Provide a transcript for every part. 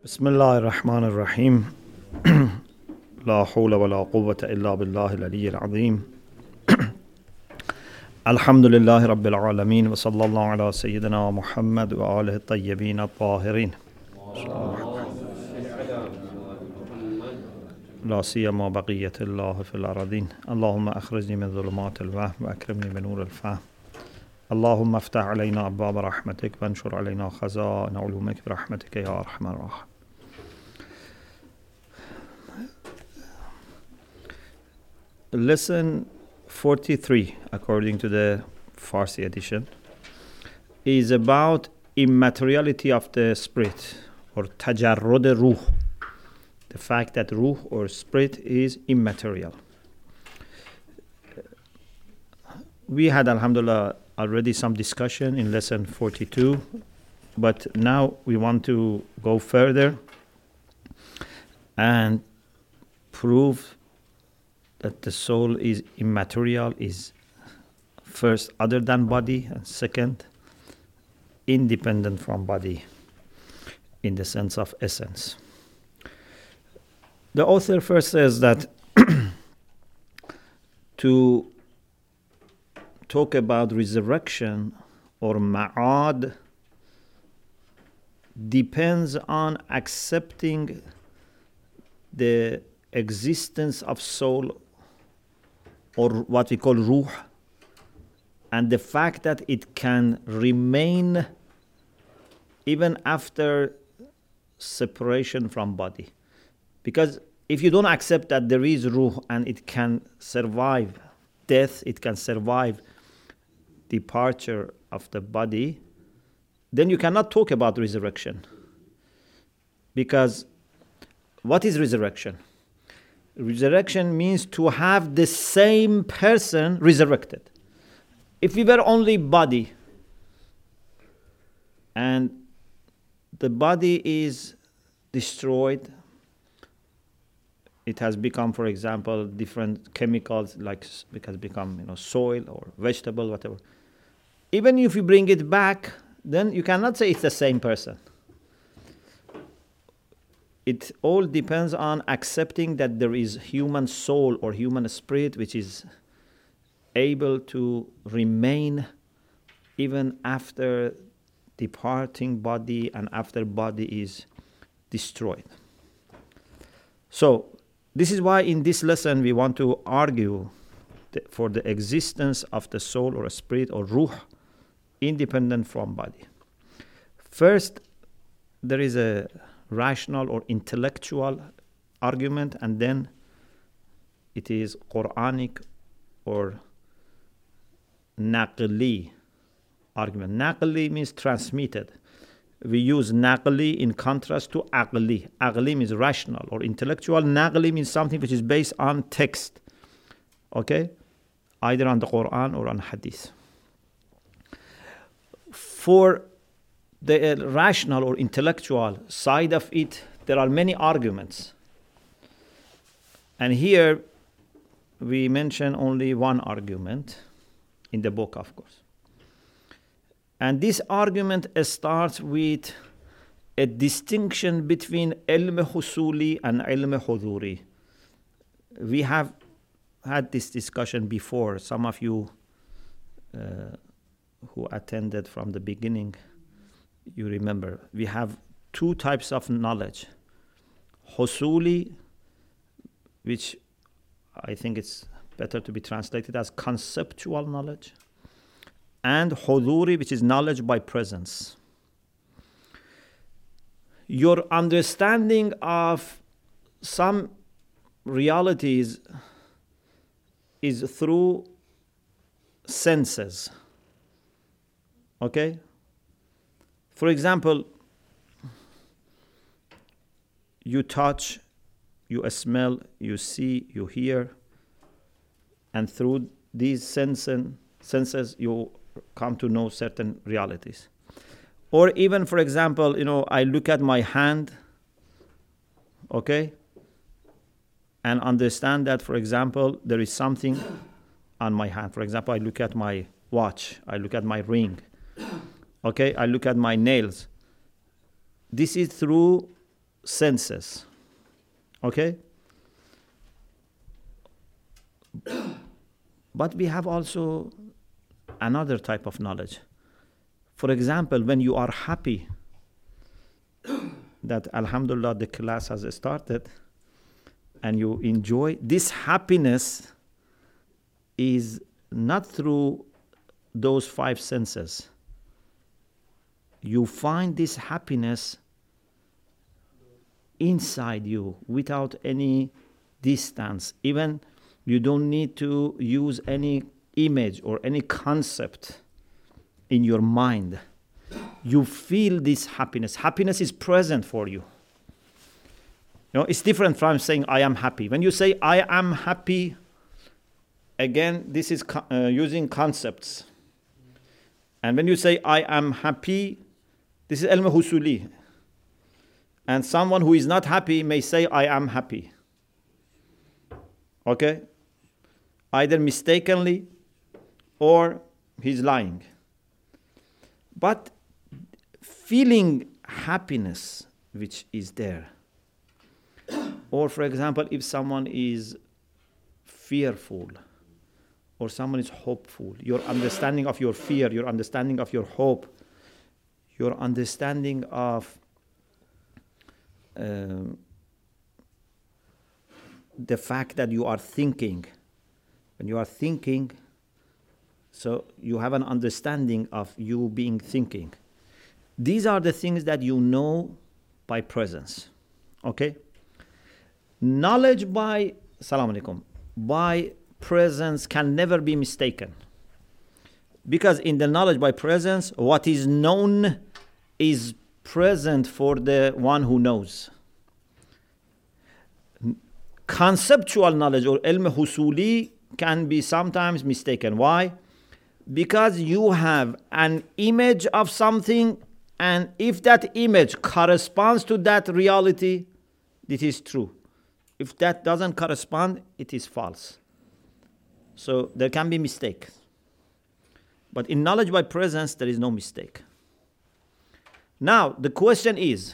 بسم الله الرحمن الرحيم لا حول ولا قوة إلا بالله العلي العظيم الحمد لله رب العالمين وصلى الله على سيدنا محمد وآله الطيبين الطاهرين لا سيما بقية الله في الأرضين اللهم أخرجني من ظلمات الوهم وأكرمني بنور الفهم اللهم افتح علينا أبواب رحمتك وانشر علينا خزائن علومك برحمتك يا أرحم الراحمين. Lesson 43, according to the Farsi edition, is about immateriality of the spirit, or tajarrud ruh, the fact that ruh or spirit is immaterial. We had, alhamdulillah, already some discussion in lesson 42, but now we want to go further and prove that the soul is immaterial, is first other than body, and second independent from body in the sense of essence. The author first says that to talk about resurrection or ma'ad depends on accepting the existence of soul, or what we call ruh, and the fact that it can remain even after separation from body. Because if you don't accept that there is ruh and it can survive death, it can survive departure of the body, then you cannot talk about resurrection. Because what is resurrection? Resurrection means to have the same person resurrected. If we were only body and the body is destroyed, it has become, for example, different chemicals, like it has become, soil or vegetable, whatever. Even if you bring it back, then you cannot say it's the same person. It all depends on accepting that there is human soul or human spirit which is able to remain even after departing body and after body is destroyed. So this is why in this lesson we want to argue for the existence of the soul or spirit or ruh independent from body. First, there is a rational or intellectual argument, and then it is Quranic or naqli argument. Naqli means transmitted. We use naqli in contrast to aqli. Aqli means rational or intellectual. Naqli means something which is based on text. Okay? Either on the Quran or on Hadith. For the rational or intellectual side of it, there are many arguments. And here we mention only one argument in the book, of course. And this argument starts with a distinction between ilm husuli and ilm huduri. We have had this discussion before. Some of you who attended from the beginning, you remember, we have two types of knowledge. Husuli, which I think it's better to be translated as conceptual knowledge, and huduri, which is knowledge by presence. Your understanding of some realities is through senses. Okay? For example, you touch, you smell, you see, you hear, and through these senses you come to know certain realities. Or even, for example, I look at my hand, okay, and understand that, for example, there is something on my hand. For example, I look at my watch, I look at my ring. Okay, I look at my nails. This is through senses. Okay? But we have also another type of knowledge. For example, when you are happy that Alhamdulillah the class has started and you enjoy, this happiness is not through those five senses. You find this happiness inside you without any distance. Even you don't need to use any image or any concept in your mind. You feel this happiness. Happiness is present for you. You know, it's different from saying I am happy. When you say I am happy, again, this is using concepts. And when you say I am happy, this is ilm husuli. And someone who is not happy may say I am happy. Okay? Either mistakenly or he's lying. But feeling happiness which is there. Or for example, if someone is fearful or someone is hopeful, your understanding of your fear, your understanding of your hope, your understanding of the fact that you are thinking. When you are thinking, so you have an understanding of you being thinking. These are the things that you know by presence. Okay? Knowledge by, Assalamu alaikum, by presence can never be mistaken. Because in the knowledge by presence, what is known is present for the one who knows. Conceptual knowledge or ilm husuli can be sometimes mistaken. Why? Because you have an image of something, and if that image corresponds to that reality, it is true. If that doesn't correspond, it is false. So there can be mistake. But in knowledge by presence, there is no mistake. Now, the question is,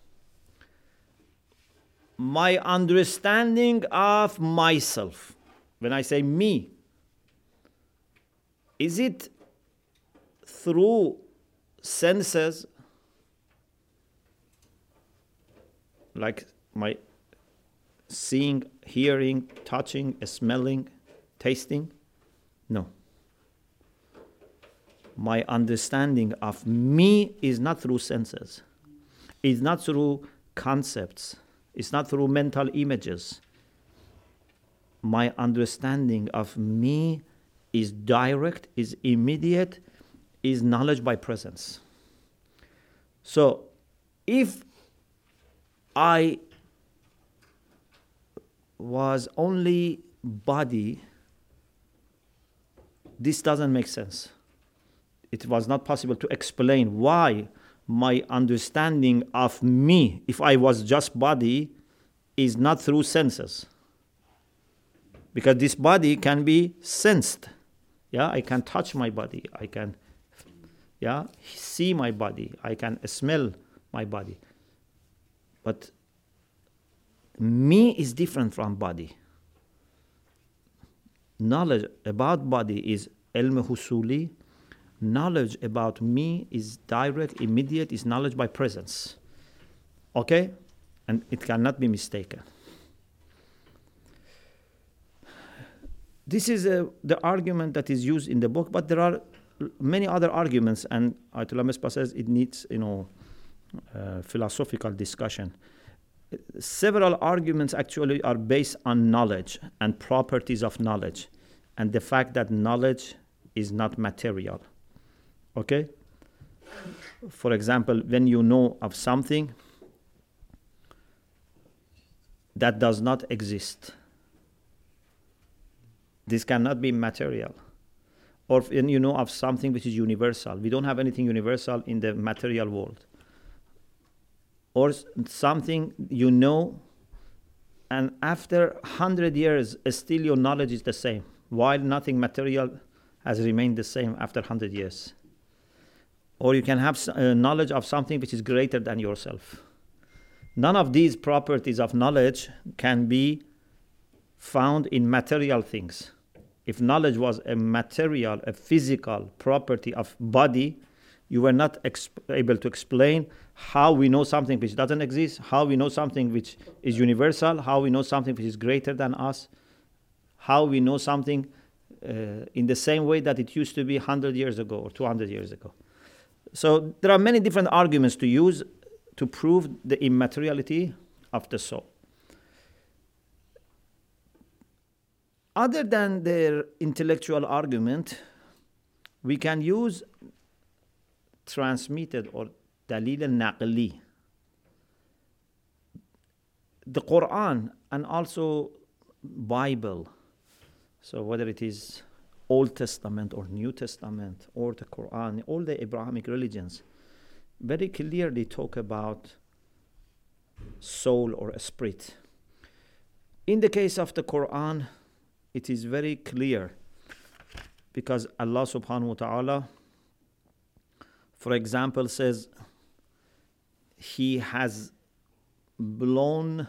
my understanding of myself, when I say me, is it through senses, like my seeing, hearing, touching, smelling, tasting? No. My understanding of me is not through senses. It's not through concepts. It's not through mental images. My understanding of me is direct, is immediate, is knowledge by presence. So, if I was only body, this doesn't make sense. It was not possible to explain why my understanding of me, if I was just body, is not through senses. Because this body can be sensed. Yeah, I can touch my body. I can see my body. I can smell my body. But me is different from body. Knowledge about body is ilm husuli. Knowledge about me is direct, immediate, is knowledge by presence. Okay? And it cannot be mistaken. This is the argument that is used in the book, but there are many other arguments, and Ayatollah Misbah says it needs, philosophical discussion. Several arguments actually are based on knowledge and properties of knowledge, and the fact that knowledge is not material. Okay? For example, when you know of something that does not exist, this cannot be material. Or when you know of something which is universal. We don't have anything universal in the material world. Or something you know, and after 100 years, still your knowledge is the same, while nothing material has remained the same after 100 years. Or you can have knowledge of something which is greater than yourself. None of these properties of knowledge can be found in material things. If knowledge was a material, a physical property of body, you were not able to explain how we know something which doesn't exist, how we know something which is universal, how we know something which is greater than us, how we know something in the same way that it used to be 100 years ago or 200 years ago. So there are many different arguments to use to prove the immateriality of the soul. Other than their intellectual argument, we can use transmitted or dalil al-naqli. The Quran and also Bible, so whether it is Old Testament or New Testament or the Quran, all the Abrahamic religions very clearly talk about soul or a spirit. In the case of the Quran, it is very clear because Allah subhanahu wa ta'ala, for example, says He has blown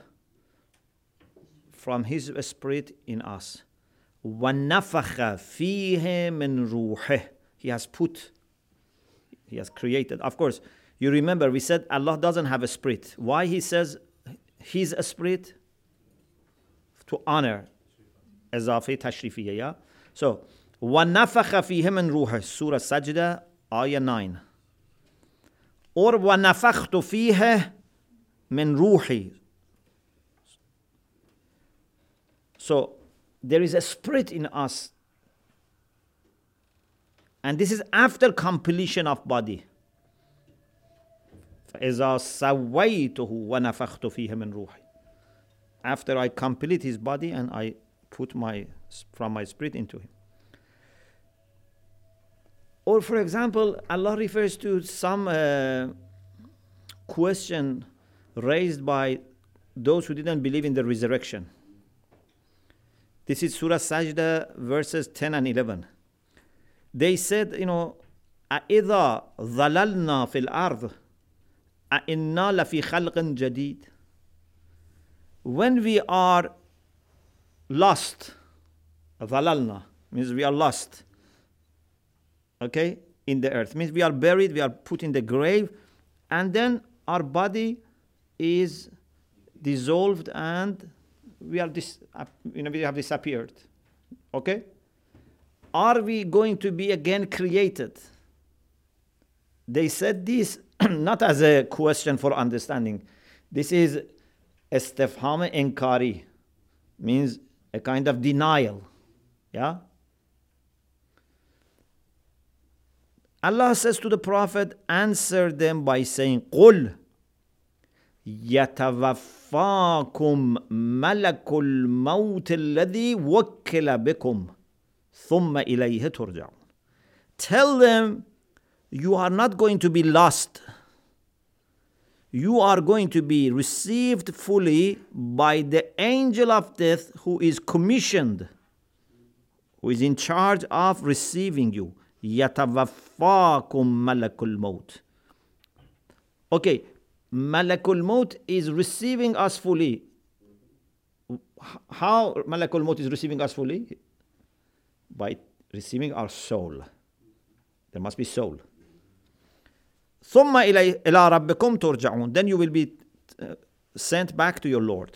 from His spirit in us. وَنَفَخَ فِيهِ مِنْ رُوحِهِ. He has created. Of course, you remember we said Allah doesn't have a spirit. Why He says He's a spirit? To honor. Izafi tashrifiyya, yeah? So, وَنَفَخَ فِيهِ مِنْ رُوحِهِ. Surah Sajda, Ayah 9. Or وَنَفَخْتُ فِيهِ مِنْ رُوحِي. So, there is a spirit in us. And this is after completion of body. فَإِذَا سَوَّيْتُهُ وَنَفَخْتُ فِيهِ مِنْ رُوحِي. After I complete his body and I put from my spirit into him. Or for example, Allah refers to some question raised by those who didn't believe in the resurrection. This is Surah Sajda verses 10 and 11. They said, أَإِذَا ظَلَلْنَا فِي الْأَرْضِ أَإِنَّا لَفِي خَلْقٍ جَدِيدٍ. When we are lost, ظَلَلْنَا means we are lost, okay, in the earth. Means we are buried, we are put in the grave, and then our body is dissolved and we have disappeared. Okay? Are we going to be again created? They said this not as a question for understanding. This is istifham inkari, means a kind of denial. Yeah? Allah says to the Prophet, answer them by saying, قُلْ يَتَوَفَّاكُمْ مَلَكُ الْمَوْتِ الَّذِي وَكِّلَ بِكُمْ ثُمَّ إِلَيْهِ تُرْجَعُونَ. Tell them, you are not going to be lost. You are going to be received fully by the angel of death who is commissioned, who is in charge of receiving you. يَتَوَفَّاكُمْ مَلَكُ الْمَوْتِ. Okay, Malakul Maut is receiving us fully. How Malakul Maut is receiving us fully? By receiving our soul. There must be soul. ثُمَّ إِلَىٰ رَبِّكُمْ تُرْجَعُونَ. Then you will be sent back to your Lord.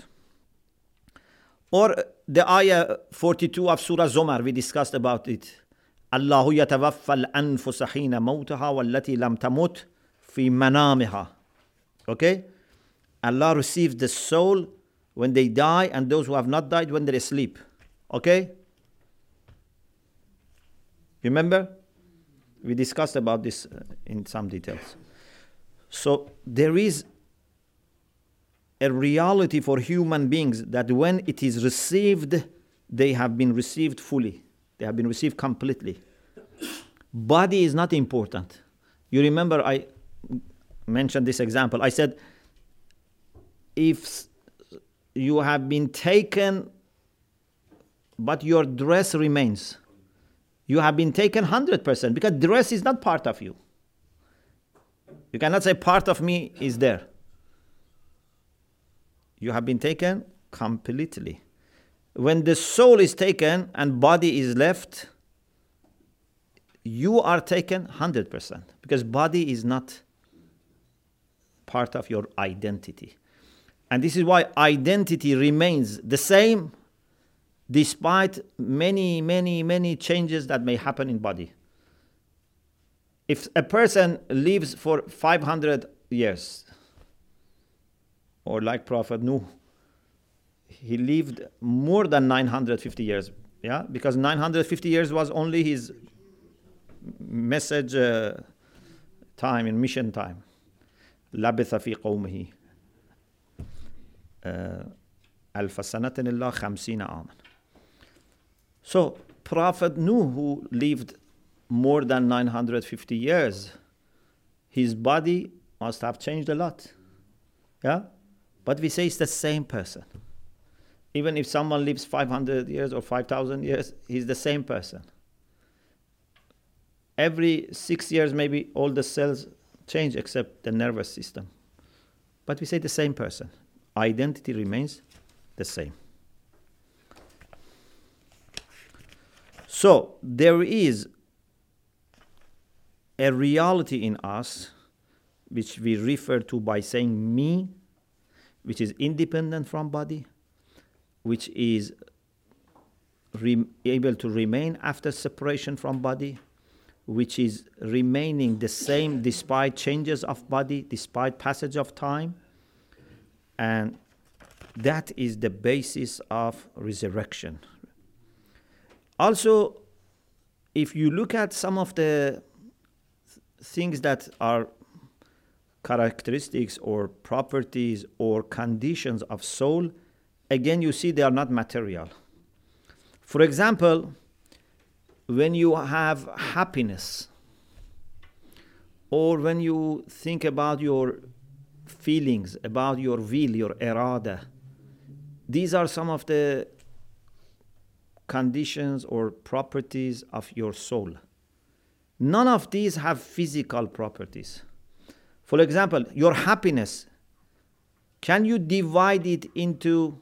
Or the ayah 42 of Surah Zumar, we discussed about it. الله يتوفى الأنفس حين موتها والتي لم تمت في منامها. Okay? Allah receives the soul when they die and those who have not died when they sleep. Okay? Remember? We discussed about this in some details. So there is a reality for human beings that when it is received, they have been received fully. They have been received completely. Body is not important. You remember I mentioned this example. I said, if you have been taken, but your dress remains, you have been taken 100% because dress is not part of you. You cannot say part of me is there. You have been taken completely. When the soul is taken and body is left, you are taken 100%, because body is not part of your identity. And this is why identity remains the same despite many changes that may happen in body. If a person lives for 500 years, or like Prophet Nuh, he lived more than 950 years, because 950 years was only his message time, in mission time. لبث في قومه ألف سنة إلا 50 عاما. So Prophet Nuh, who lived more than 950 years, his body must have changed a lot. But we say it's the same person. Even if someone lives 500 years or 5,000 years, he's the same person. Every 6 years, maybe all the cells change except the nervous system. But we say the same person. Identity remains the same. So there is a reality in us which we refer to by saying me, which is independent from body, which is able to remain after separation from body, which is remaining the same despite changes of body, despite passage of time. And that is the basis of resurrection. Also, if you look at some of the things that are characteristics or properties or conditions of soul, again, you see they are not material. For example, when you have happiness, or when you think about your feelings, about your will, your irada, these are some of the conditions or properties of your soul. None of these have physical properties. For example, your happiness, can you divide it into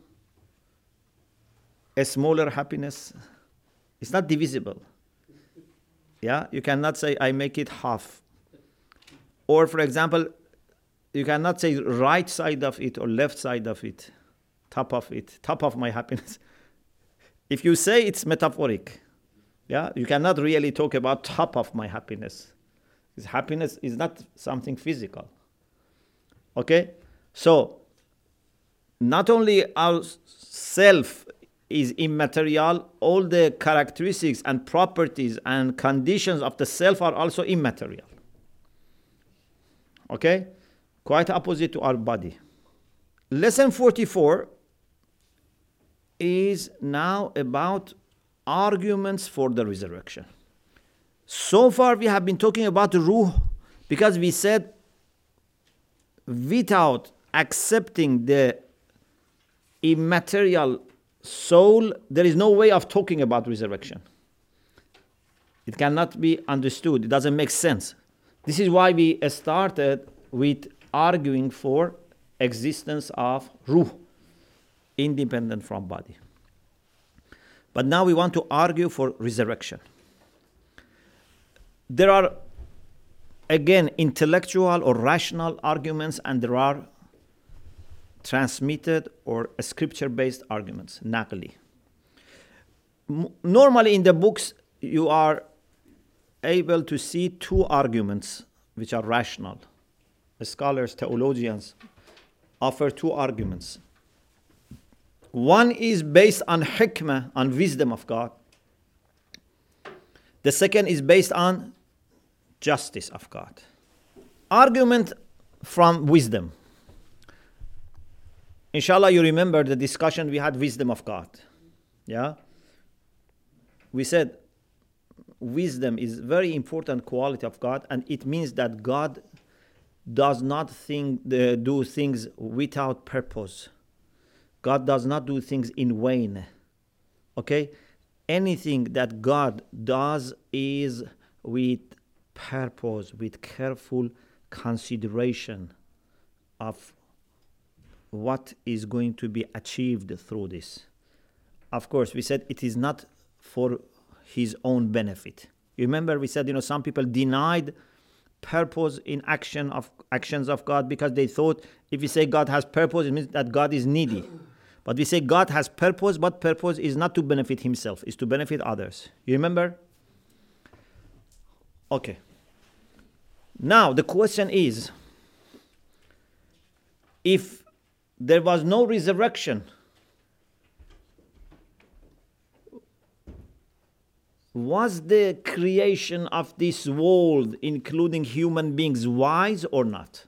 a smaller happiness? It's not divisible. You cannot say, I make it half. Or, for example, you cannot say right side of it or left side of it, top of my happiness. If you say it's metaphoric, you cannot really talk about top of my happiness. Because happiness is not something physical. Okay? So, not only our self is immaterial, all the characteristics and properties and conditions of the self are also immaterial. Okay? Quite opposite to our body. Lesson 44 is now about arguments for the resurrection. So far we have been talking about the ruh, because we said without accepting the immaterial soul, there is no way of talking about resurrection. It cannot be understood. It doesn't make sense. This is why we started with arguing for existence of ruh, independent from body. But now we want to argue for resurrection. There are, again, intellectual or rational arguments, and there are transmitted or scripture-based arguments, naqli. Normally in the books, you are able to see two arguments which are rational. The scholars, theologians, offer two arguments. One is based on hikmah, on wisdom of God. The second is based on justice of God. Argument from wisdom. Inshallah, you remember the discussion we had, wisdom of God. We said wisdom is very important quality of God, and it means that God does not do things without purpose. God does not do things in vain. Okay? Anything that God does is with purpose, with careful consideration of what is going to be achieved through this. Of course, we said it is not for his own benefit. You remember we said, some people denied purpose in actions of God because they thought if we say God has purpose, it means that God is needy. But we say God has purpose, but purpose is not to benefit himself, it's to benefit others. You remember? Okay. Now the question is, if there was no resurrection, was the creation of this world, including human beings, wise or not?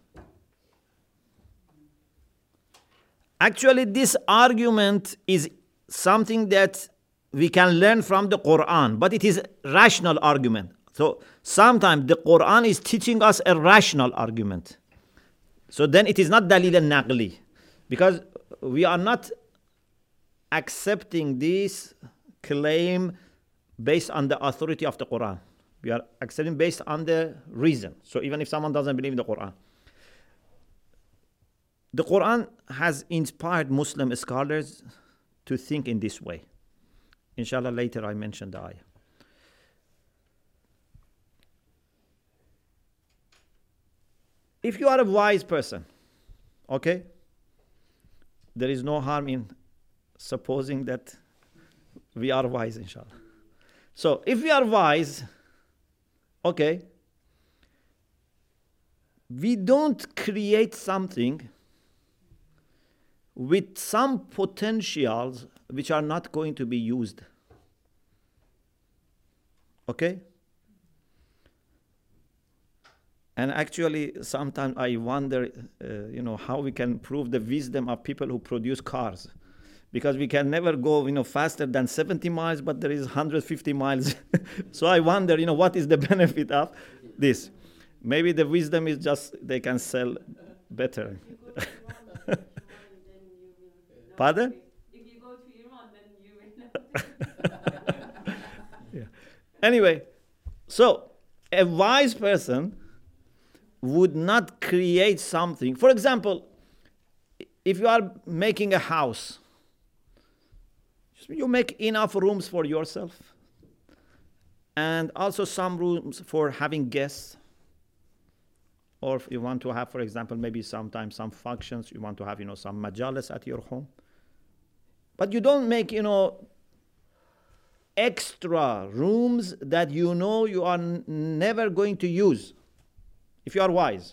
Actually, this argument is something that we can learn from the Quran, but it is a rational argument. So sometimes the Quran is teaching us a rational argument. So then it is not dalil al-naqli, because we are not accepting this claim based on the authority of the Quran. We are accepting based on the reason. So even if someone doesn't believe in the Quran, the Quran has inspired Muslim scholars to think in this way. Inshallah, later I mention the ayah. If you are a wise person, okay, there is no harm in supposing that we are wise, inshallah. So if we are wise, okay, we don't create something with some potentials which are not going to be used. Okay? And actually, sometimes I wonder, how we can prove the wisdom of people who produce cars. Because we can never go, faster than 70 miles, but there is 150 miles. So I wonder, what is the benefit of this? Maybe the wisdom is just they can sell better. Pardon? If you go to Iran, then you will know. Yeah. Anyway, so a wise person would not create something. For example, if you are making a house, you make enough rooms for yourself and also some rooms for having guests. Or if you want to have, for example, maybe sometimes some functions, you want to have, some majalis at your home. But you don't make, extra rooms that you are never going to use if you are wise.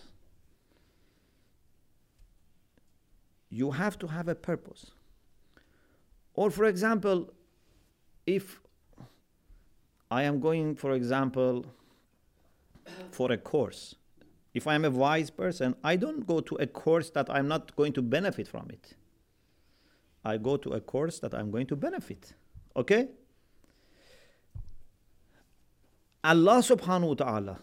You have to have a purpose. Or, for example, if I am going, for example, for a course, if I am a wise person, I don't go to a course that I'm not going to benefit from it. I go to a course that I'm going to benefit. Okay? Allah subhanahu wa ta'ala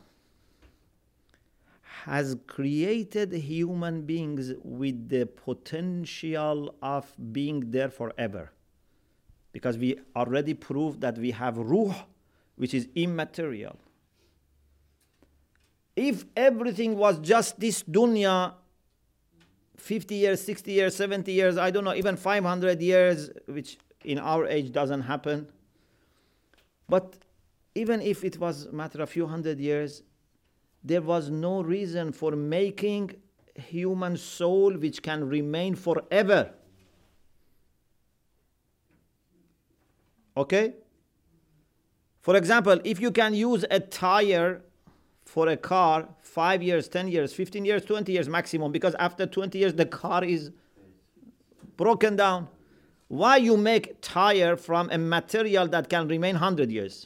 has created human beings with the potential of being there forever. Because we already proved that we have ruh, which is immaterial. If everything was just this dunya, 50 years, 60 years, 70 years, I don't know, even 500 years, which in our age doesn't happen. But even if it was a matter of a few hundred years, there was no reason for making human soul which can remain forever. Okay? For example, if you can use a tire for a car 5 years, 10 years, 15 years, 20 years maximum, because after 20 years the car is broken down. Why you make tire from a material that can remain 100 years?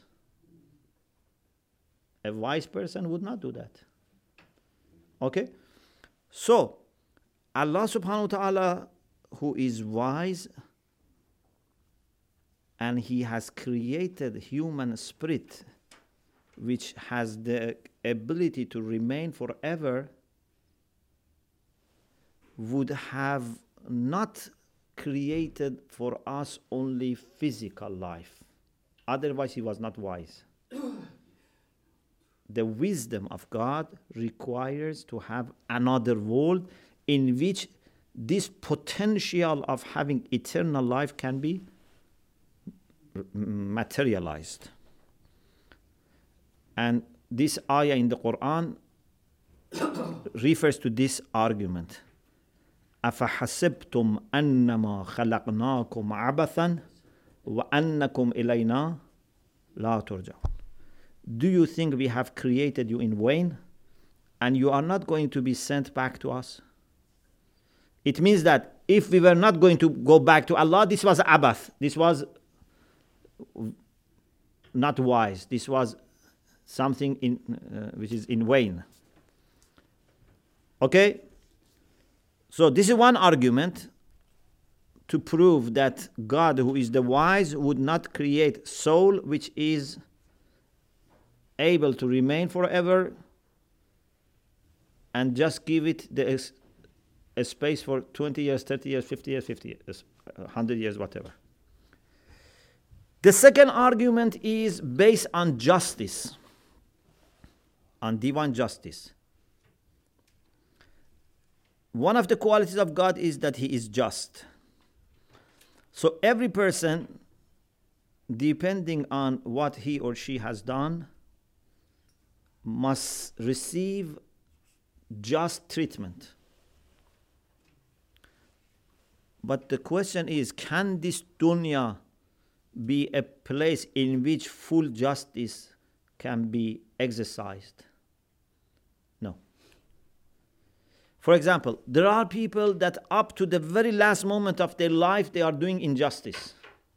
A wise person would not do that. Okay? So, Allah subhanahu wa ta'ala, who is wise, and He has created human spirit which has the ability to remain forever, would have not created for us only physical life. Otherwise, He was not wise. The wisdom of God requires to have another world in which this potential of having eternal life can be materialized. And this ayah in the Quran refers to this argument. أَفَحَسِبْتُمْ أَنَّمَا خَلَقْنَاكُمْ عَبَثًا وَأَنَّكُمْ إِلَيْنَا لَا تُرْجَعُونَ. Do you think we have created you in vain and you are not going to be sent back to us? It means that if we were not going to go back to Allah, this was abath. This was not wise. This was something which is in vain. Okay? So this is one argument to prove that God, who is the wise, would not create soul which is able to remain forever and just give it a space for 20 years, 30 years, 50 years, 50 years, 100 years, whatever. The second argument is based on justice, on divine justice. One of the qualities of God is that He is just. So every person, depending on what he or she has done, must receive just treatment. But the question is, can this dunya be a place in which full justice can be exercised? No. For example, there are people that up to the very last moment of their life, they are doing injustice.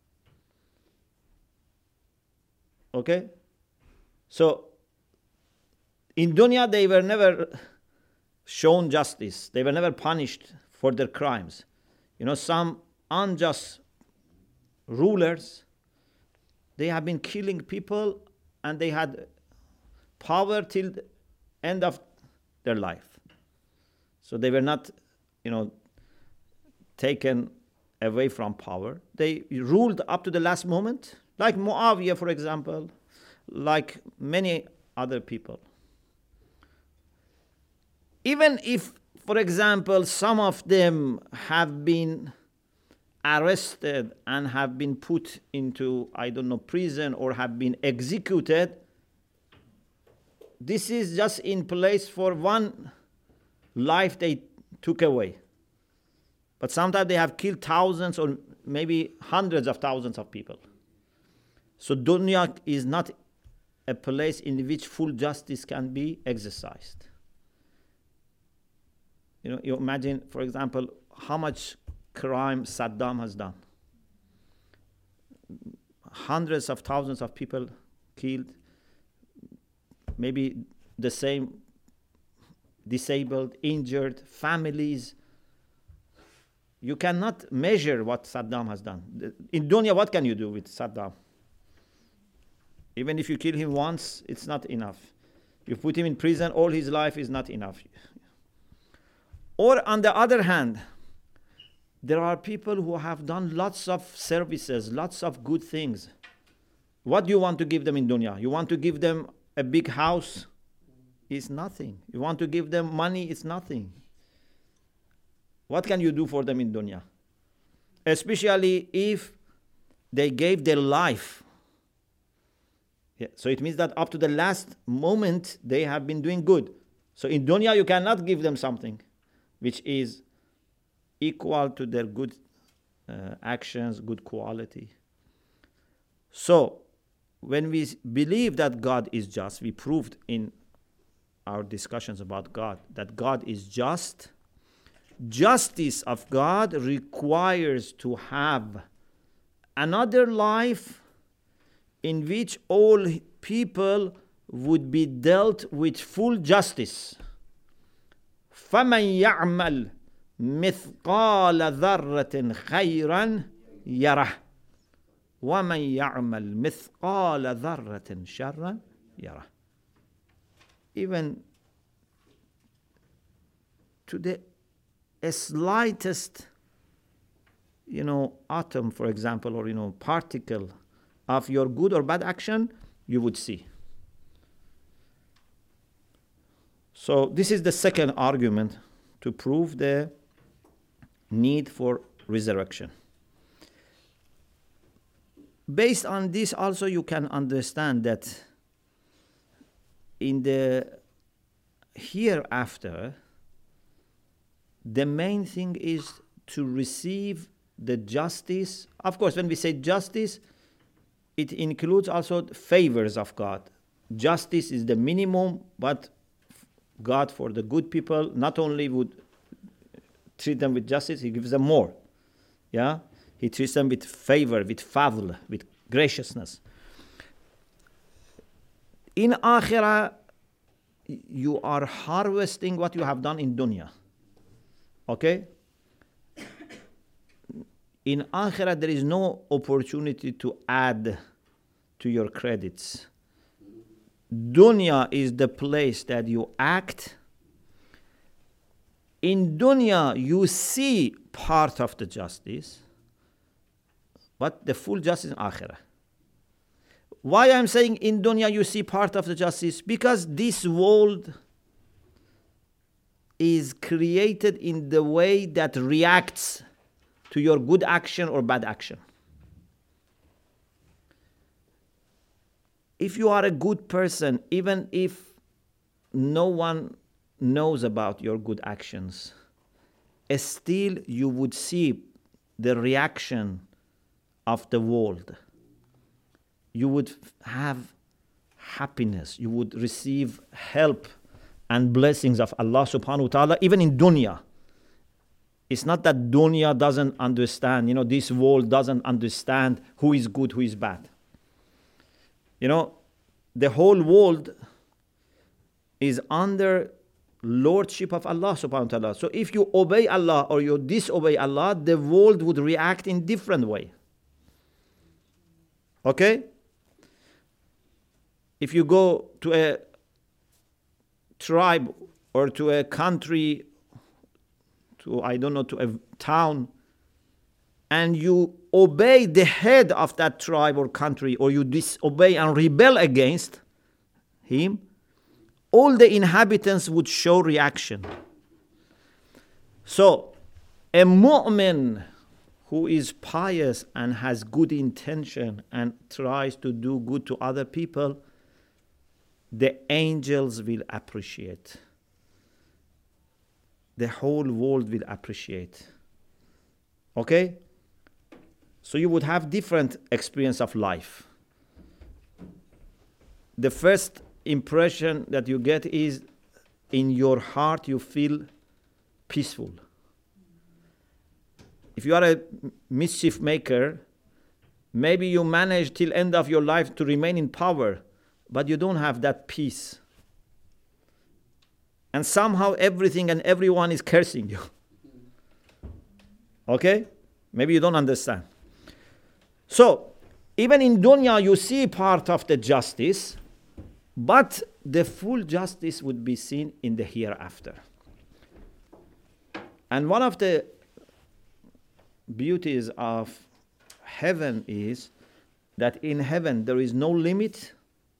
Okay? So, in dunya, they were never shown justice. They were never punished for their crimes. You know, some unjust rulers, they have been killing people and they had power till the end of their life. So they were not, taken away from power. They ruled up to the last moment, like Muawiyah, for example, like many other people. Even if, for example, some of them have been arrested and have been put into, prison or have been executed, this is just in place for one life they took away. But sometimes they have killed thousands or maybe hundreds of thousands of people. So dunya is not a place in which full justice can be exercised. You imagine, for example, how much crime Saddam has done. Hundreds of thousands of people killed, maybe the same disabled, injured, families. You cannot measure what Saddam has done. In dunya, what can you do with Saddam? Even if you kill him once, it's not enough. You put him in prison, all his life is not enough. Or on the other hand, there are people who have done lots of services, lots of good things. What do you want to give them in dunya? You want to give them a big house? It's nothing. You want to give them money? It's nothing. What can you do for them in dunya? Especially if they gave their life. Yeah. So it means that up to the last moment, they have been doing good. So in dunya, you cannot give them something which is equal to their good actions, good quality. So when we believe that God is just, we proved in our discussions about God that God is just. Justice of God requires to have another life in which all people would be dealt with full justice. فَمَنْ يَعْمَلْ مِثْقَالَ ذَرَّةٍ خَيْرًا يَرَهُ وَمَنْ يَعْمَلْ مِثْقَالَ ذَرَّةٍ شَرًّا يَرَهُ. Even to the slightest, atom, for example, or, particle of your good or bad action, you would see. So this is the second argument to prove the need for resurrection. Based on this also you can understand that in the hereafter, the main thing is to receive the justice. Of course, when we say justice, it includes also favors of God. Justice is the minimum, but God, for the good people, not only would treat them with justice, He gives them more. Yeah? He treats them with favor, with fadl, with graciousness. In Akhirah, you are harvesting what you have done in dunya. Okay? In Akhirah, there is no opportunity to add to your credits. Dunya is the place that you act. In dunya, you see part of the justice, but the full justice in Akhirah. Why I'm saying in dunya you see part of the justice? Because this world is created in the way that reacts to your good action or bad action. If you are a good person, even if no one knows about your good actions, still you would see the reaction of the world. You would have happiness. You would receive help and blessings of Allah subhanahu wa ta'ala, even in dunya. It's not that dunya doesn't understand, this world doesn't understand who is good, who is bad. The whole world is under lordship of Allah subhanahu wa ta'ala. So if you obey Allah or you disobey Allah, the world would react in different way. Okay? If you go to a tribe or to a country, to a town, and you obey the head of that tribe or country, or you disobey and rebel against him, all the inhabitants would show reaction. So, a mu'min who is pious and has good intention and tries to do good to other people, the angels will appreciate. The whole world will appreciate. Okay? So you would have different experience of life. The first impression that you get is in your heart you feel peaceful. If you are a mischief maker, maybe you manage till end of your life to remain in power, but you don't have that peace. And somehow everything and everyone is cursing you. Okay? Maybe you don't understand. So, even in dunya you see part of the justice, but the full justice would be seen in the hereafter. And one of the beauties of heaven is that in heaven there is no limit.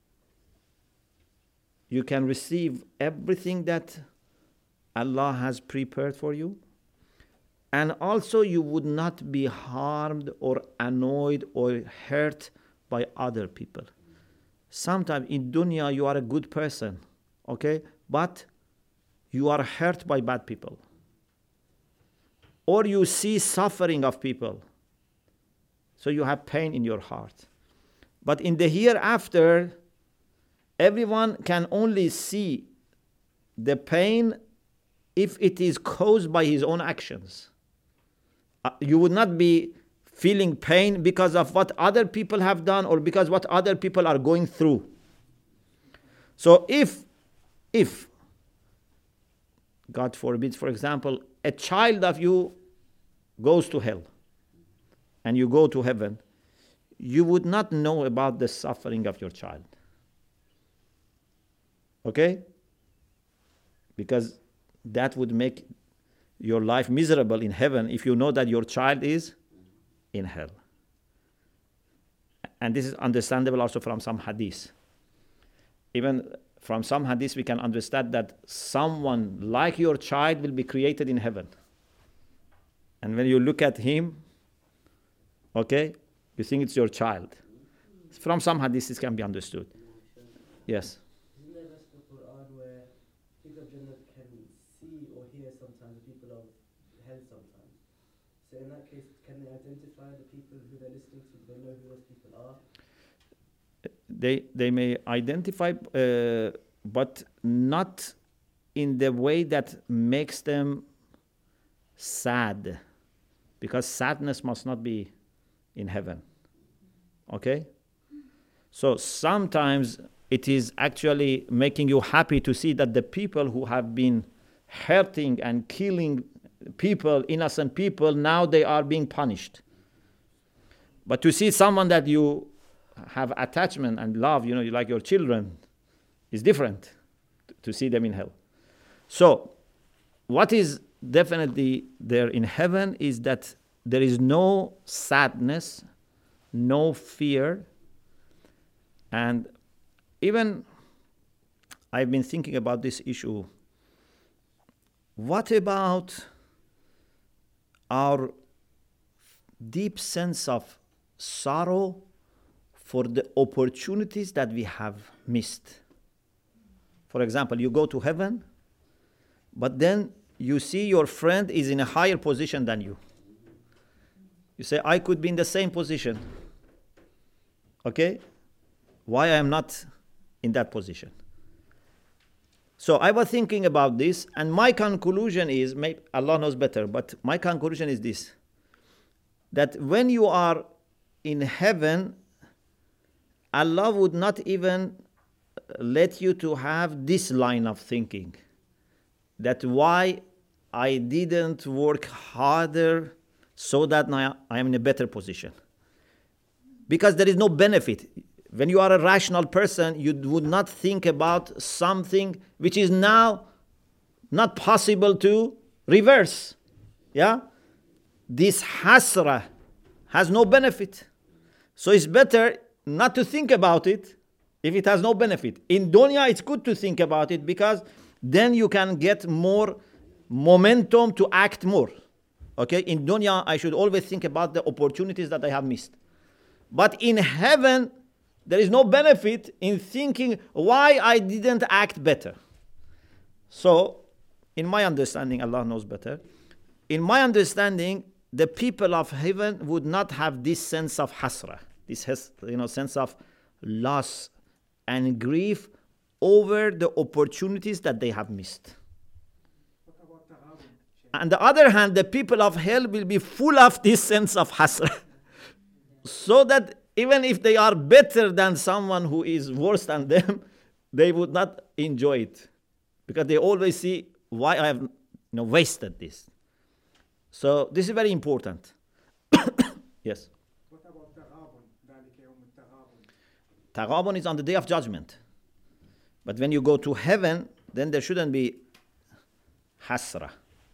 You can receive everything that Allah has prepared for you. And also you would not be harmed or annoyed or hurt by other people. Sometimes in dunya you are a good person, okay? But you are hurt by bad people. Or you see suffering of people. So you have pain in your heart. But in the hereafter, everyone can only see the pain if it is caused by his own actions. You would not be feeling pain because of what other people have done or because what other people are going through. So if God forbid, for example, a child of you goes to hell and you go to heaven, you would not know about the suffering of your child. Okay? Because that would make your life miserable in heaven if you know that your child is in hell. And this is understandable also from some hadith. Even from some hadith we can understand that someone like your child will be created in heaven. And when you look at him, okay, you think it's your child. From some hadiths, this can be understood. Yes. Isn't there a verse in the Quran where people of Jannah can see or hear sometimes the people of hell sometimes? So in that case, can they identify the people who they're listening to? Do they know who those people are? They may identify, but not in the way that makes them sad, because sadness must not be in heaven. Okay? So sometimes it is actually making you happy to see that the people who have been hurting and killing people, innocent people, now they are being punished. But to see someone that you have attachment and love, you like your children, is different to see them in hell. So what is definitely there in heaven is that there is no sadness, no fear. And even I've been thinking about this issue. What about our deep sense of sorrow for the opportunities that we have missed? For example, you go to heaven, but then you see your friend is in a higher position than you. You say, I could be in the same position. Okay? Why I am not in that position? So I was thinking about this, and my conclusion is, maybe Allah knows better, but my conclusion is this, that when you are in heaven, Allah would not even let you to have this line of thinking, that why I didn't work harder so that now I am in a better position. Because there is no benefit. When you are a rational person, you would not think about something which is now not possible to reverse. Yeah? This hasra has no benefit. So it's better not to think about it if it has no benefit. In dunya, it's good to think about it because then you can get more momentum to act more. Okay? In dunya, I should always think about the opportunities that I have missed. But in heaven, there is no benefit in thinking why I didn't act better. So, in my understanding, Allah knows better, in my understanding, the people of heaven would not have this sense of hasra, this sense of loss and grief over the opportunities that they have missed. On the other hand, the people of hell will be full of this sense of hasra. So that even if they are better than someone who is worse than them, they would not enjoy it. Because they always see why I have wasted this. So this is very important. Yes. What about Taghabun? Taghabun is on the day of judgment. But when you go to heaven, then there shouldn't be hasra.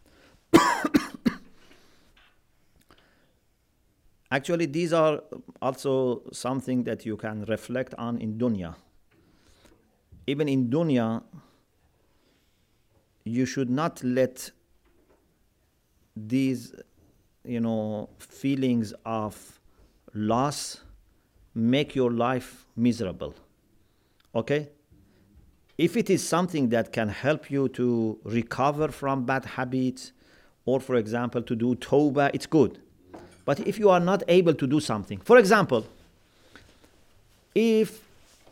Actually, these are also something that you can reflect on in dunya. Even in dunya, you should not let these, feelings of loss make your life miserable. Okay? If it is something that can help you to recover from bad habits, or for example, to do tawbah, it's good. But if you are not able to do something, for example, if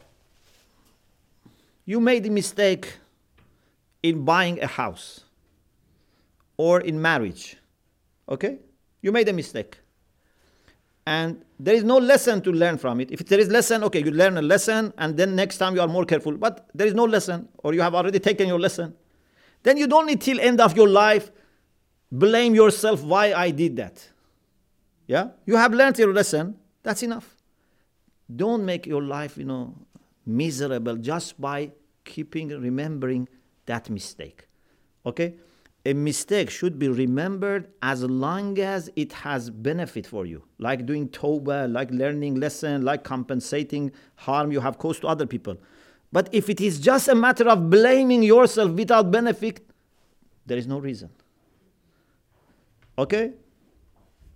you made a mistake in buying a house or in marriage, okay? You made a mistake. And there is no lesson to learn from it. If there is lesson, okay, you learn a lesson and then next time you are more careful. But there is no lesson, or you have already taken your lesson. Then you don't need till end of your life blame yourself why I did that. Yeah? You have learned your lesson. That's enough. Don't make your life, miserable just by remembering that mistake. Okay? A mistake should be remembered as long as it has benefit for you. Like doing tawbah, like learning lesson, like compensating harm you have caused to other people. But if it is just a matter of blaming yourself without benefit, there is no reason. Okay?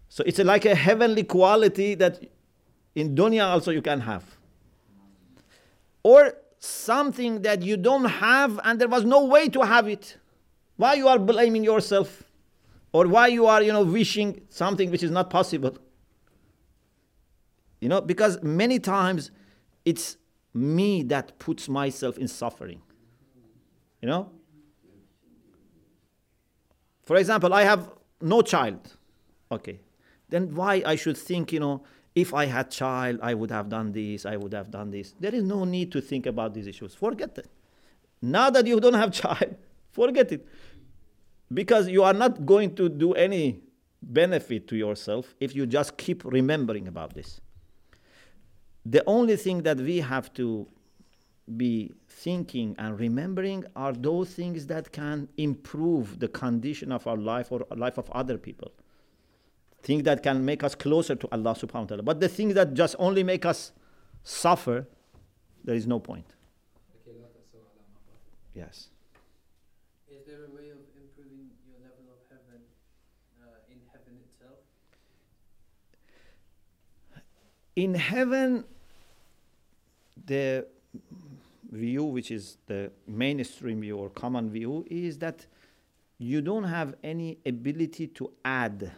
So it's like a heavenly quality that in dunya also you can have. Or something that you don't have and there was no way to have it. Why you are blaming yourself? Or why you are, wishing something which is not possible? Because many times it's me that puts myself in suffering. For example, I have no child. Okay. Then why I should think, if I had child, I would have done this, I would have done this. There is no need to think about these issues. Forget it. Now that you don't have child, forget it. Because you are not going to do any benefit to yourself if you just keep remembering about this. The only thing that we have to be thinking and remembering are those things that can improve the condition of our life or life of other people. Things that can make us closer to Allah subhanahu wa ta'ala. But the things that just only make us suffer, there is no point. Yes. Is there a way of improving your level of heaven in heaven itself? In heaven, the view, which is the mainstream view or common view, is that you don't have any ability to add.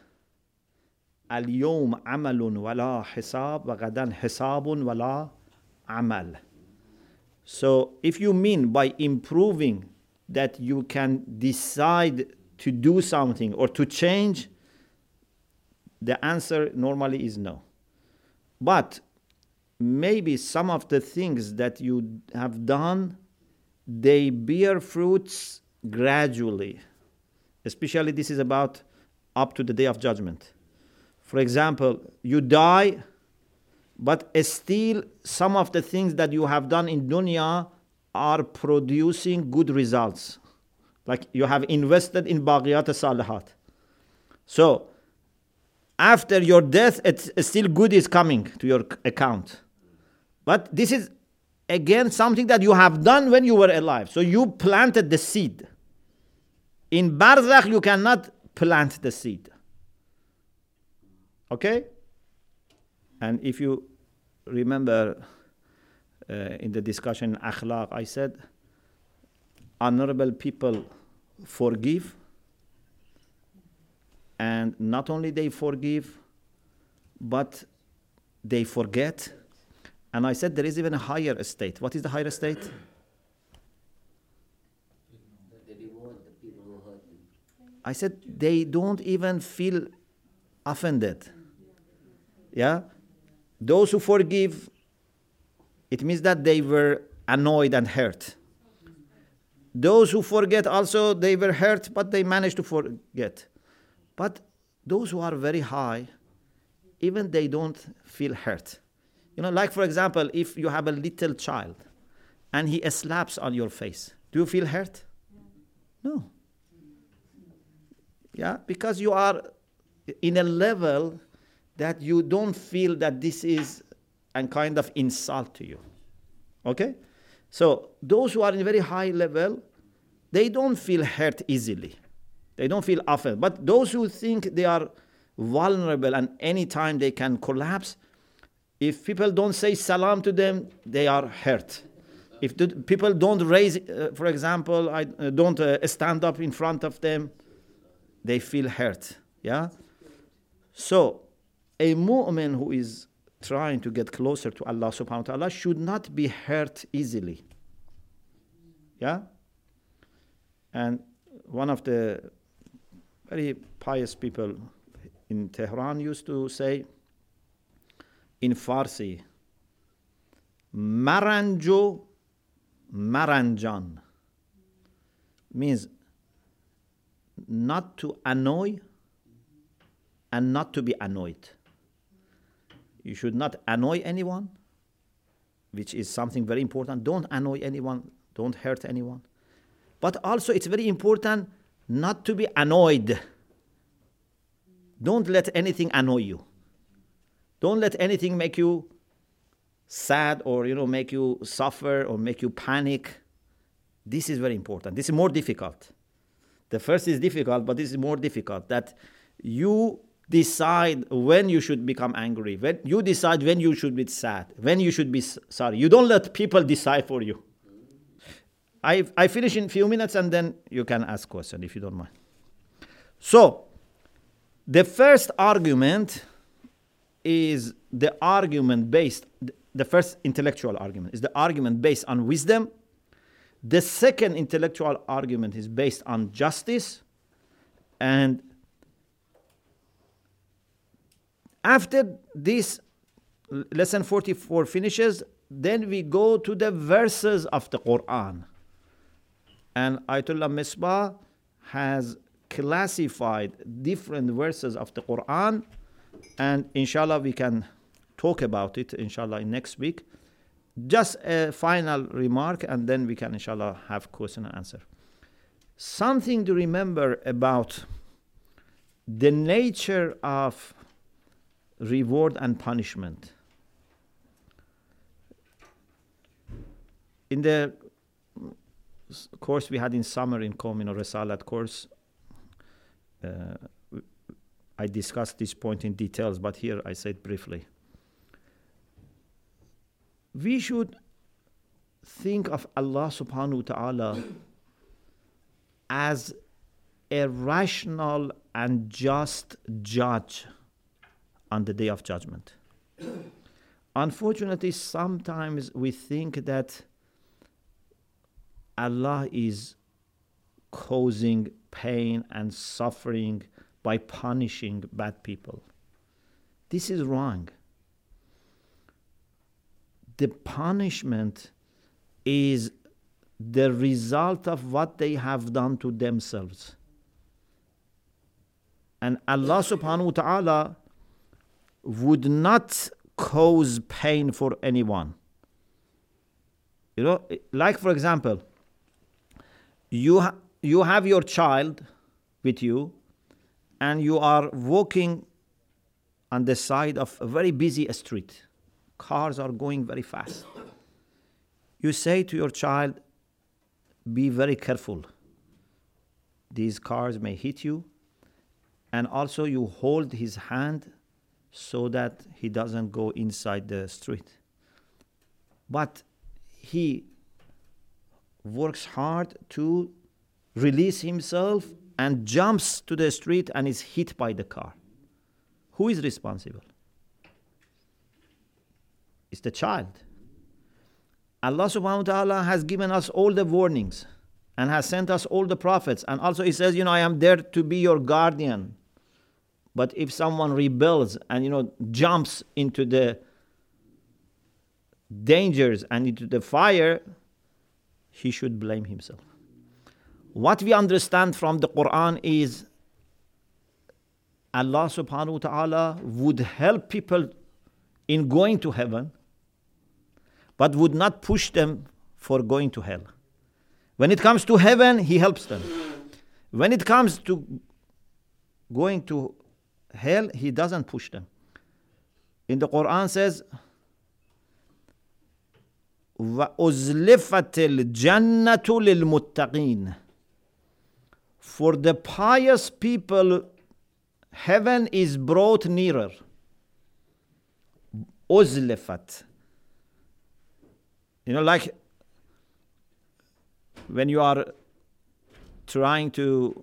اليوم عمل ولا حساب وغدا حساب ولا عمل. So if you mean by improving that you can decide to do something or to change, the answer normally is no. But maybe some of the things that you have done, they bear fruits gradually. Especially this is about up to the day of judgment. For example, you die, but still some of the things that you have done in dunya are producing good results. Like you have invested in Baqiyat Salihat. So, after your death, it's still good is coming to your account. But this is, again, something that you have done when you were alive. So you planted the seed. In Barzakh, you cannot plant the seed. Okay? And if you remember in the discussion Akhlaq, I said, honorable people forgive, and not only they forgive, but they forget. And I said there is even a higher state. What is the higher state? I said they don't even feel offended. Yeah? Those who forgive, it means that they were annoyed and hurt. Those who forget also, they were hurt, but they managed to forget. But those who are very high, even they don't feel hurt. Like for example, if you have a little child and he slaps on your face, do you feel hurt? No. Yeah, because you are in a level that you don't feel that this is a kind of insult to you. Okay? So those who are in a very high level, they don't feel hurt easily. They don't feel offended. But those who think they are vulnerable and anytime they can collapse, if people don't say salam to them, they are hurt. If people don't raise, for example, don't stand up in front of them, they feel hurt. Yeah? So, a mu'min who is trying to get closer to Allah subhanahu wa ta'ala should not be hurt easily. Yeah? And one of the very pious people in Tehran used to say in Farsi, Maranjo Maranjan, means not to annoy and not to be annoyed. You should not annoy anyone, which is something very important. Don't annoy anyone, don't hurt anyone. But also it's very important not to be annoyed. Don't let anything annoy you. Don't let anything make you sad or make you suffer or make you panic. This is very important. This is more difficult. The first is difficult, but this is more difficult. That you decide when you should become angry. When you decide when you should be sad, when you should be sorry. You don't let people decide for you. I finish in a few minutes and then you can ask question if you don't mind. So, the first argument is the argument based, the first intellectual argument is the argument based on wisdom. The second intellectual argument is based on justice. And after this lesson 44 finishes, then we go to the verses of the Quran. And Ayatollah Misbah has classified different verses of the Quran, and inshallah we can talk about it inshallah in next week. Just a final remark and then we can inshallah have question and answer. Something to remember about the nature of reward and punishment. In the course we had in summer in Qom, Risalat course, I discussed this point in details, but here I say it briefly. We should think of Allah subhanahu wa ta'ala as a rational and just judge on the day of judgment. Unfortunately, sometimes we think that Allah is causing pain and suffering by punishing bad people. This is wrong. The punishment is the result of what they have done to themselves. And Allah subhanahu wa ta'ala would not cause pain for anyone. You know, like for example, you have your child with you and you are walking on the side of a very busy street. Cars are going very fast. You say to your child, be very careful. These cars may hit you. And also you hold his hand so that he doesn't go inside the street. But he works hard to release himself and jumps to the street and is hit by the car. Who is responsible? It's the child. Allah subhanahu wa ta'ala has given us all the warnings and has sent us all the prophets. And also he says, I am there to be your guardian. But if someone rebels and, jumps into the dangers and into the fire, he should blame himself. What we understand from the Quran is Allah subhanahu wa ta'ala would help people in going to heaven, but would not push them for going to hell. When it comes to heaven, he helps them. When it comes to going to hell, he doesn't push them. In the Quran says, وَأُزْلِفَتِ الْجَنَّةُ لِلْمُتَّقِينَ. For the pious people, heaven is brought nearer. Uzlifat. Like when you are trying to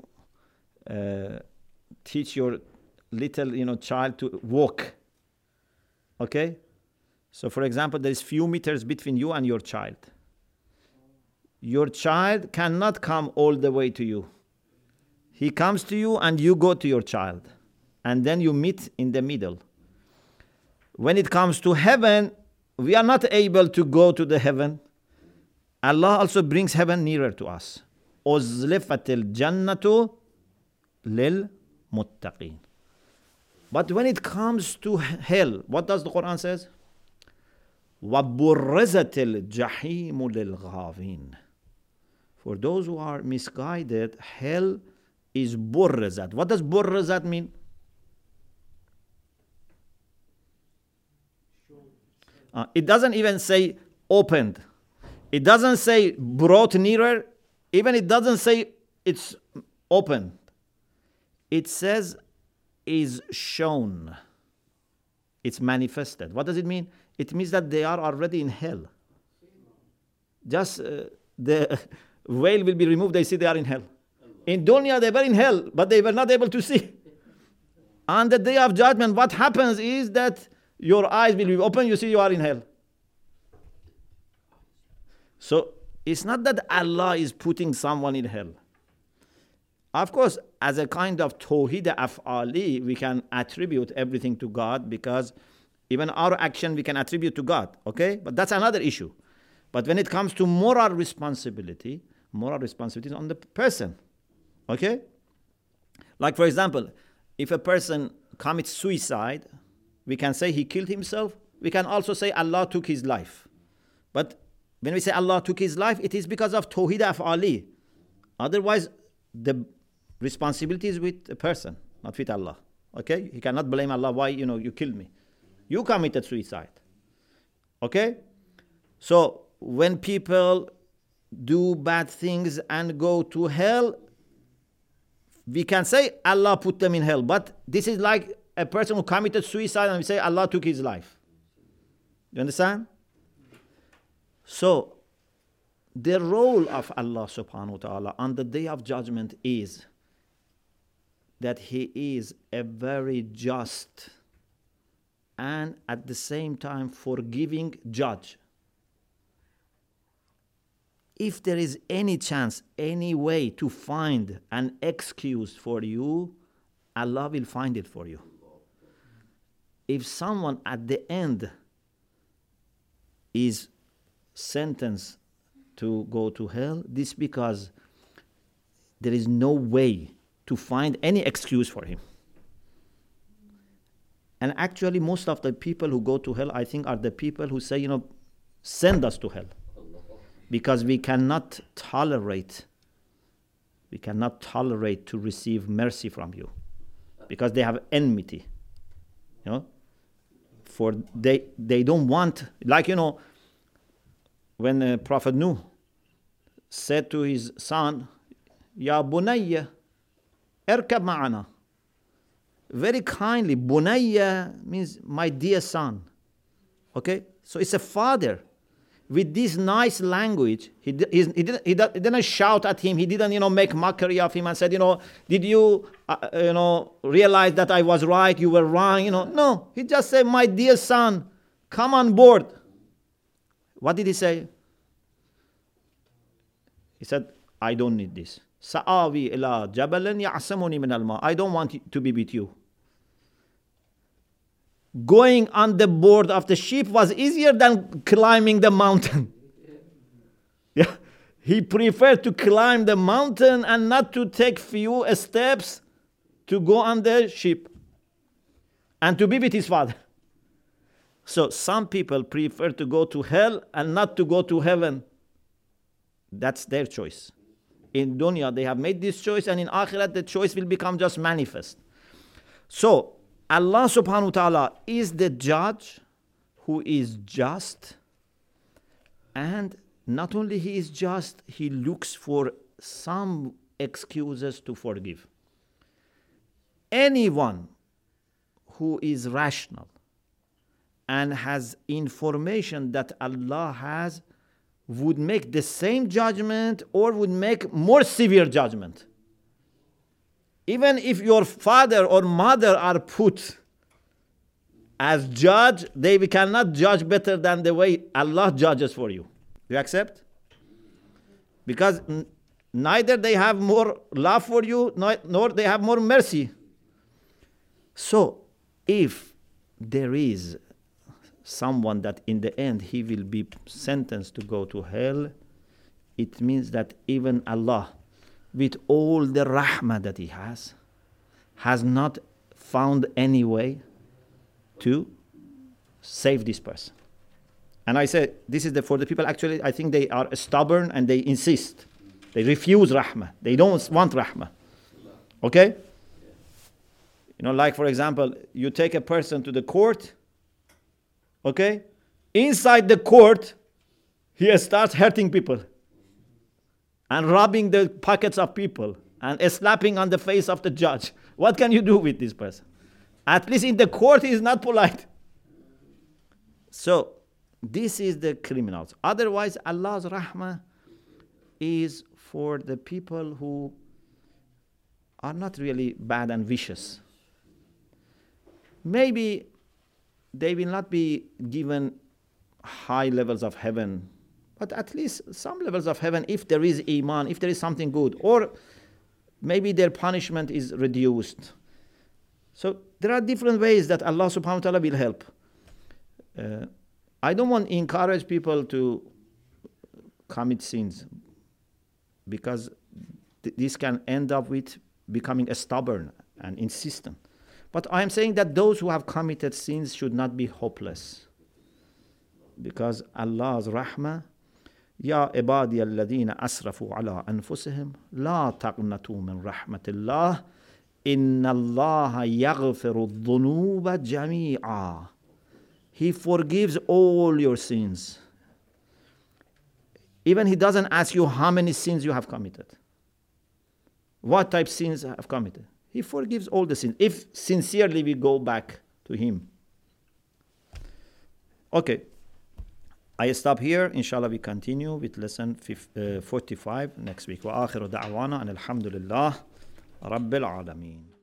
teach your little, child to walk. Okay? So for example, there is few meters between you and your child. Your child cannot come all the way to you. He comes to you and you go to your child. And then you meet in the middle. When it comes to heaven, we are not able to go to the heaven. Allah also brings heaven nearer to us. أُزْلِفَتِ الْجَنَّةُ لِلْمُتَّقِينَ. But when it comes to hell, what does the Quran says? وَبُرِّزَتِ الْجَحِيمُ لِلْغَاوِينَ. For those who are misguided, hell is burrizat. What does burrizat mean? It doesn't even say opened. It doesn't say brought nearer. Even it doesn't say it's opened. It says is shown. It's manifested. What does it mean? It means that they are already in hell. Just the veil will be removed, they see they are in hell. In dunya, they were in hell, but they were not able to see. On the day of judgment, what happens is that your eyes will be open, you see you are in hell. So it's not that Allah is putting someone in hell. Of course, as a kind of tawhid af'ali, we can attribute everything to God, because even our action we can attribute to God, okay? But that's another issue. But when it comes to moral responsibility is on the person, okay? Like, for example, if a person commits suicide, we can say he killed himself. We can also say Allah took his life. But when we say Allah took his life, it is because of tawhid af'ali. Otherwise, the responsibility is with the person, not with Allah. Okay? He cannot blame Allah, why, you killed me. You committed suicide. Okay? So, when people do bad things and go to hell, we can say Allah put them in hell. But this is like a person who committed suicide and we say Allah took his life. You understand? So, the role of Allah subhanahu wa ta'ala on the day of judgment is that He is a very just and at the same time forgiving judge. If there is any chance, any way to find an excuse for you, Allah will find it for you. If someone at the end is sentenced to go to hell, this because there is no way to find any excuse for him. And actually, most of the people who go to hell, I think, are the people who say, send us to hell. Because we cannot tolerate to receive mercy from you. Because they have enmity. For they don't want, like, when Prophet Nuh said to his son, Ya bunayya, erkab ma'ana. Very kindly, bunayya means my dear son. Okay? So it's a father. With this nice language, he didn't shout at him. He didn't, make mockery of him and said, did you, realize that I was right, you were wrong, No, he just said, my dear son, come on board. What did he say? He said, I don't need this. Sa'awi ila jabalan ya'samuni min al-ma. I don't want to be with you. Going on the board of the ship was easier than climbing the mountain. Yeah, he preferred to climb the mountain and not to take few steps to go on the ship and to be with his father. So some people prefer to go to hell and not to go to heaven. That's their choice. In dunya, they have made this choice, and in akhirat, the choice will become just manifest. So, Allah subhanahu wa ta'ala is the judge who is just, and not only He is just, He looks for some excuses to forgive. Anyone who is rational and has information that Allah has would make the same judgment or would make more severe judgment. Even if your father or mother are put as judge, they cannot judge better than the way Allah judges for you. You accept? Because neither they have more love for you, nor they have more mercy. So, if there is someone that in the end he will be sentenced to go to hell, it means that even Allah, with all the rahmah that He has not found any way to save this person. And I say, this is for the people, actually, I think they are stubborn and they insist. They refuse rahmah. They don't want rahmah. Okay? Like, for example, you take a person to the court, okay? Inside the court, he starts hurting people and robbing the pockets of people and slapping on the face of the judge. What can you do with this person? At least in the court, he is not polite. So, this is the criminals. Otherwise, Allah's rahmah is for the people who are not really bad and vicious. Maybe they will not be given high levels of heaven, but at least some levels of heaven if there is iman, if there is something good. Or maybe their punishment is reduced. So there are different ways that Allah subhanahu wa ta'ala will help. I don't want to encourage people to commit sins, because this can end up with becoming stubborn and insistent. But I am saying that those who have committed sins should not be hopeless, because Allah's rahmah, يا عبادي الذين أسرفوا على أنفسهم لا تقنطوا من رحمة الله إن الله يغفر الذنوب جميعا. He forgives all your sins. Even He doesn't ask you how many sins you have committed, what type of sins you have committed. He forgives all the sins if sincerely we go back to Him. Okay, I stop here. Inshallah, we continue with lesson 45 next week. وآخر دعوانا أن الحمد لله رب العالمين.